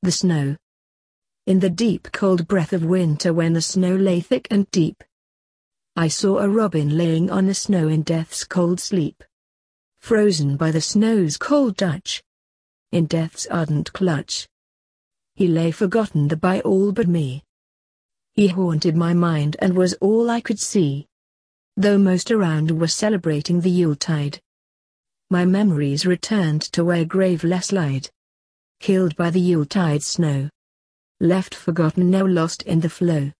The snow. In the deep cold breath of winter when the snow lay thick and deep, I saw a robin laying on the snow in death's cold sleep. Frozen by the snow's cold touch, in death's ardent clutch, he lay forgotten by all but me. He haunted my mind and was all I could see, though most around were celebrating the Yuletide. My memories returned to where graveless lied, killed by the Yuletide snow, left forgotten now lost in the flow.